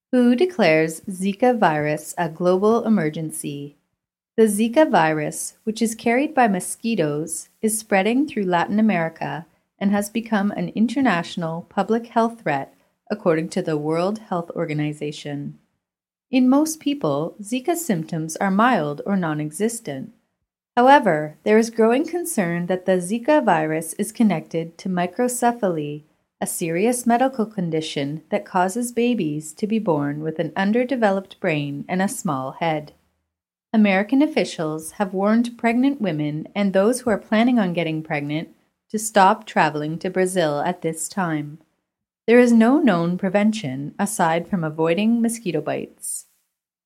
WHO declares Zika virus a global emergency. The Zika virus, which is carried by mosquitoes, is spreading through Latin America and has become an international public health threat, according to the World Health Organization. In most people, Zika symptoms are mild or non-existent. However, there is growing concern that the Zika virus is connected to microcephaly, a serious medical condition that causes babies to be born with an underdeveloped brain and a small head. American officials have warned pregnant women and those who are planning on getting pregnant to stop traveling to Brazil at this time. There is no known prevention aside from avoiding mosquito bites.